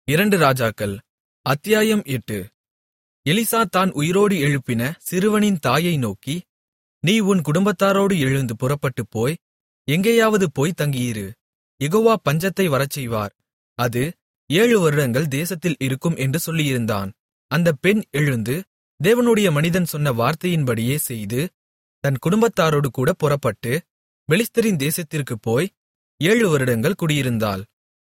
அத்தியாயம் 8. எலிசா தான் உயிரோடு எழுப்பின சிறுவனின் தாயை நோக்கி, நீ உன் குடும்பத்தாரோடு எழுந்து புறப்பட்டுப் போய் எங்கேயாவது போய் தங்கியிரு. யெகோவா பஞ்சத்தை வரச்செய்வார், அது 7 வருடங்கள் தேசத்தில் இருக்கும் என்று சொல்லியிருந்தான். அந்தப் பெண் எழுந்து தேவனுடைய மனிதன் சொன்ன வார்த்தையின்படியே செய்து தன் குடும்பத்தாரோடு கூட புறப்பட்டு பெலிஸ்தரின் தேசத்திற்குப் போய் 7 வருடங்கள் குடியிருந்தாள்.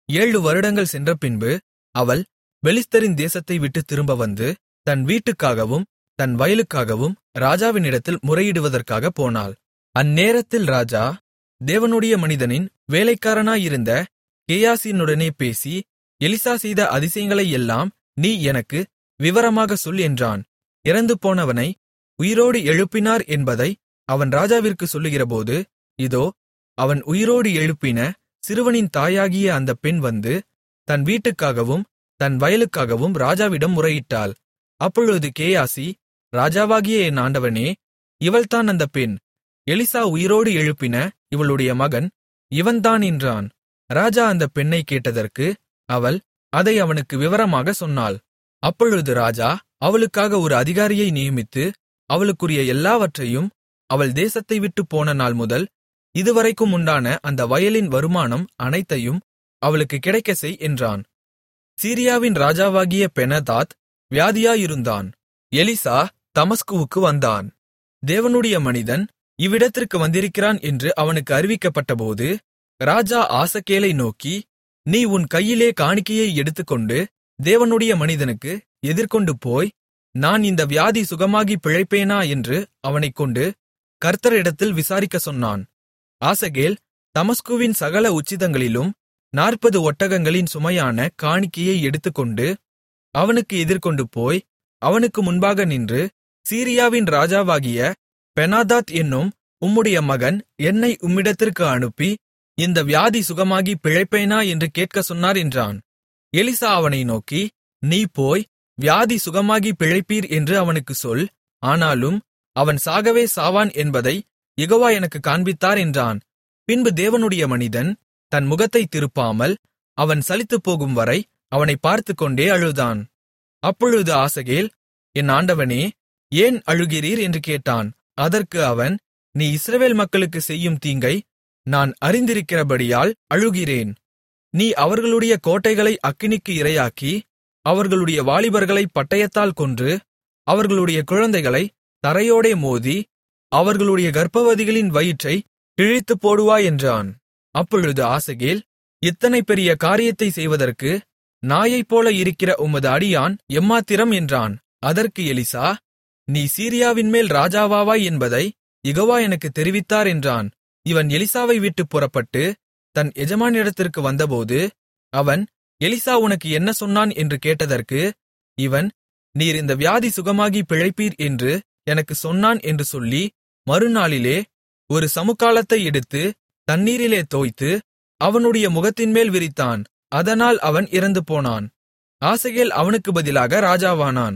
7 வருடங்கள் சென்றபின்பு அவள் பெலிஸ்தரின் தேசத்தை விட்டுத் திரும்ப வந்து தன் வீட்டுக்காகவும் தன் வயலுக்காகவும் ராஜாவினிடத்தில் முறையிடுவதற்காகப் போனாள். அந்நேரத்தில் ராஜா தேவனுடைய மனிதனின் வேலைக்காரனாயிருந்த கேயாசியுடனே பேசி, எலிசா செய்த அதிசயங்களையெல்லாம் நீ எனக்கு விவரமாகச் சொல் என்றான். இறந்துபோனவனை உயிரோடு எழுப்பினார் என்பதை அவன் ராஜாவிற்குச் சொல்லுகிறபோது, இதோ அவன் உயிரோடு எழுப்பின சிறுவனின் தாயாகிய அந்தப் பெண் வந்து தன் வீட்டுக்காகவும் தன் வயலுக்காகவும் ராஜாவிடம் முறையிட்டாள். அப்பொழுது கேயாசி, ராஜாவாகிய என் ஆண்டவனே, இவள்தான் அந்தப் பெண். எலிசா உயிரோடு எழுப்பின இவளுடைய மகன் இவன்தான் என்றான். ராஜா அந்தப் பெண்ணைக் கேட்டதற்கு அவள் அதை அவனுக்கு விவரமாகச் சொன்னாள். அப்பொழுது ராஜா அவளுக்காக ஒரு அதிகாரியை நியமித்து அவளுக்குரிய எல்லாவற்றையும் அவள் தேசத்தை விட்டுப் போன நாள் முதல் இதுவரைக்கும் உண்டான அந்த வயலின் வருமானம் அனைத்தையும் அவளுக்குக் கிடைக்கச் செய் என்றான். சீரியாவின் ராஜாவாகிய பெனாதாத் வியாதியாயிருந்தான். எலிசா தமஸ்குவுக்கு வந்தான். தேவனுடைய மனிதன் இவ்விடத்திற்கு வந்திருக்கிறான் என்று அவனுக்கு அறிவிக்கப்பட்டபோது, ராஜா ஆசகேலை நோக்கி, நீ உன் கையிலே காணிக்கையை எடுத்துக்கொண்டு தேவனுடைய மனிதனுக்கு எதிர்கொண்டு போய், நான் இந்த வியாதி சுகமாகி பிழைப்பேனா என்று அவனைக்கொண்டு கர்த்தரிடத்தில் விசாரிக்கச் சொன்னான். ஆசகேல் தமஸ்குவின் சகல உச்சிதங்களிலும் 40 ஒட்டகங்களின் சுமையான காணிக்கையை எடுத்துக்கொண்டு அவனுக்கு எதிர்கொண்டு போய் அவனுக்கு முன்பாக நின்று, சீரியாவின் ராஜாவாகிய பெனாதாத் என்னும் உம்முடைய மகன் என்னை உம்மிடத்திற்கு அனுப்பி இந்த வியாதி சுகமாகி பிழைப்பேனா என்று கேட்கச் சொன்னார் என்றான். எலிசா அவனை நோக்கி, நீ போய் வியாதி சுகமாகி பிழைப்பீர் என்று அவனுக்குச் சொல், ஆனாலும் அவன் சாகவே சாவான் என்பதை யெகோவா எனக்குக் காண்பித்தார் என்றான். பின்பு தேவனுடைய மனிதன் தன் முகத்தைத் திருப்பாமல் அவன் சலித்துப்போகும் வரை அவனைப் பார்த்துக்கொண்டே அழுதான். அப்பொழுது ஆசகேல், என் ஆண்டவனே, ஏன் அழுகிறீர் என்று கேட்டான். அதற்கு அவன், நீ இஸ்ரவேல் மக்களுக்கு செய்யும் தீங்கை நான் அறிந்திருக்கிறபடியால் அழுகிறேன். நீ அவர்களுடைய கோட்டைகளை அக்கினிக்கு இரையாக்கி அவர்களுடைய வாலிபர்களைப் பட்டயத்தால் கொன்று அவர்களுடைய குழந்தைகளை தரையோடே மோதி அவர்களுடைய கர்ப்பவதிகளின் வயிற்றைக் கிழித்துப் போடுவாய் என்றான். அப்பொழுது ஆசகேல், இத்தனை பெரிய காரியத்தைச் செய்வதற்கு நாயைப்போல இருக்கிற உமது அடியான் எம்மாத்திரம் என்றான். அதற்கு எலிசா, நீ சீரியாவின்மேல் ராஜாவாவாய் என்பதை யெகோவா எனக்குத் தெரிவித்தார் என்றான். இவன் எலிசாவை விட்டுப் புறப்பட்டு தன் எஜமானிடத்திற்கு வந்தபோது அவன், எலிசா உனக்கு என்ன சொன்னான் என்று கேட்டதற்கு இவன், நீர் இந்த வியாதி சுகமாகி பிழைப்பீர் என்று எனக்குச் சொன்னான் என்று சொல்லி, மறுநாளிலே ஒரு சமுக்காளத்தை எடுத்து தண்ணீரிலே தோய்த்து அவனுடைய முகத்தின்மேல் விரித்தான். அதனால் அவன் இறந்துபோனான். ஆசகேல் அவனுக்கு பதிலாக ராஜாவானான்.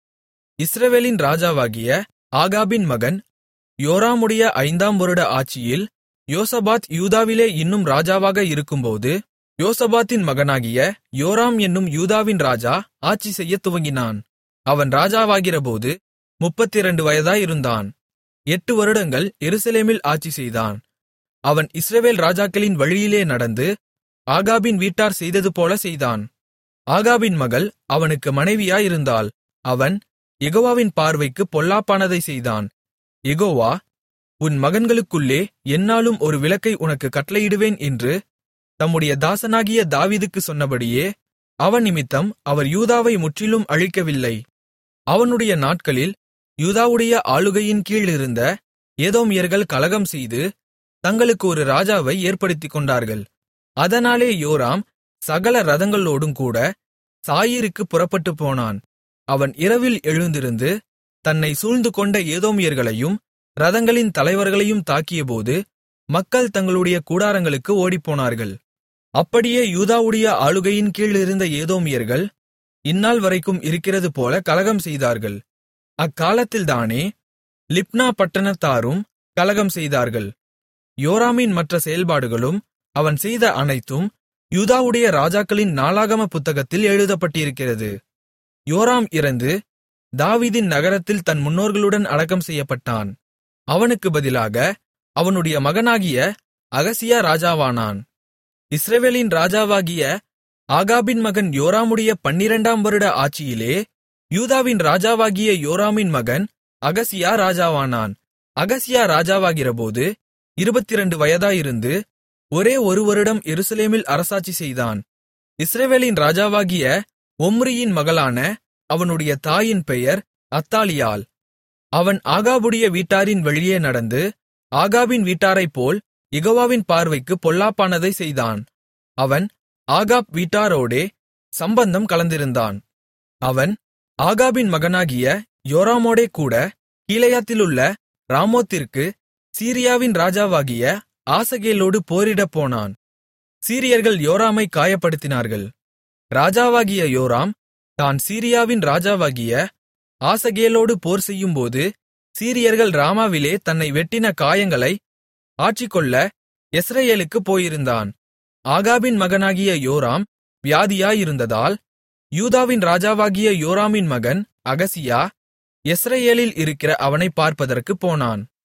இஸ்ரவேலின் ராஜாவாகிய ஆகாபின் மகன் யோராமுடைய 5ஆம் வருட ஆட்சியில் யோசபாத் யூதாவிலே இன்னும் ராஜாவாக இருக்கும்போது, யோசபாத்தின் மகனாகிய யோராம் என்னும் யூதாவின் ராஜா ஆட்சி செய்யத் துவங்கினான். அவன் ராஜாவாகிறபோது 32 வயதாயிருந்தான். 8 வருடங்கள் எருசலேமில் ஆட்சி செய்தான். அவன் இஸ்ரவேல் ராஜாக்களின் வழியிலே நடந்து ஆகாபின் வீட்டார் செய்ததுபோல செய்தான். ஆகாபின் மகள் அவனுக்கு மனைவியாயிருந்தாள். அவன் யெகோவாவின் பார்வைக்குப் பொல்லாப்பானதைச் செய்தான். யெகோவா, உன் மகன்களுக்குள்ளே எந்நாளும் ஒரு விளக்கை உனக்குக் கட்டளையிடுவேன் என்று தம்முடைய தாசனாகிய தாவீதுக்குச் சொன்னபடியே அவன் நிமித்தம் அவர் யூதாவை முற்றிலும் அழிக்கவில்லை. அவனுடைய நாட்களில் யூதாவுடைய ஆளுகையின் கீழிருந்த ஏதோமியர்கள் கலகம் செய்து தங்களுக்கு ஒரு ராஜாவை ஏற்படுத்திக்கொண்டார்கள். அதனாலே யோராம் சகல இரதங்களோடுங்கூட சாயீருக்குப் புறப்பட்டுப் போனான். அவன் இரவில் எழுந்திருந்து தன்னை சூழ்ந்துகொண்ட ஏதோமியர்களையும் இரதங்களின் தலைவர்களையும் தாக்கியபோது மக்கள் தங்களுடைய கூடாரங்களுக்கு ஓடிப்போனார்கள். அப்படியே யூதாவுடைய ஆளுகையின் கீழிருந்த ஏதோமியர்கள் இந்நாள் வரைக்கும் இருக்கிறது போல கலகம் செய்தார்கள். அக்காலத்தில்தானே லிப்னா பட்டணத்தாரும் கலகம் செய்தார்கள். யோராமின் மற்ற செயல்பாடுகளும் அவன் செய்த அனைத்தும் யூதாவுடைய ராஜாக்களின் நாளாகம புத்தகத்தில் எழுதப்பட்டிருக்கிறது. யோராம் இறந்து தாவீதின் நகரத்தில் தன் முன்னோர்களுடன் அடக்கம் செய்யப்பட்டான். அவனுக்கு பதிலாக அவனுடைய மகனாகிய அகசியா ராஜாவானான். இஸ்ரவேலின் ராஜாவாகிய ஆகாபின் மகன் யோராமுடைய 12ஆம் வருட ஆட்சியிலே யூதாவின் ராஜாவாகிய யோராமின் மகன் அகசியா ராஜாவானான். அகசியா ராஜாவாகிறபோது 22 வயதாயிருந்து ஒரே ஒரு வருடம் எருசலேமில் அரசாட்சி செய்தான். இஸ்ரவேலின் ராஜாவாகிய ஒம்ரியின் மகளான அவனுடைய தாயின் பெயர் அத்தாலியாள். அவன் ஆகாபுடைய வீட்டாரின் வழியே நடந்து ஆகாபின் வீட்டாரைப்போல் யெகோவாவின் பார்வைக்குப் பொல்லாப்பானதை செய்தான். அவன் ஆகாப் வீட்டாரோடே சம்பந்தம் கலந்திருந்தான். அவன் ஆகாபின் மகனாகிய யோராமோடே கூட கீலேயாத்திலுள்ள ராமோத்திற்கு சீரியாவின் ராஜாவாகிய ஆசகேலோடு போரிடப் போனான். சீரியர்கள் யோராமை காயப்படுத்தினார்கள். ராஜாவாகிய யோராம் தான் சீரியாவின் ராஜாவாகிய ஆசகேலோடு போர் செய்யும்போது சீரியர்கள் ராமாவிலே தன்னை வெட்டின காயங்களை ஆற்றிக்கொள்ள யெஸ்ரயேலுக்குப் போயிருந்தான். ஆகாபின் மகனாகிய யோராம் வியாதியாயிருந்ததால் யூதாவின் ராஜாவாகிய யோராமின் மகன் அகசியா யெஸ்ரயேலில் இருக்கிற அவனைப் பார்ப்பதற்குப் போனான்.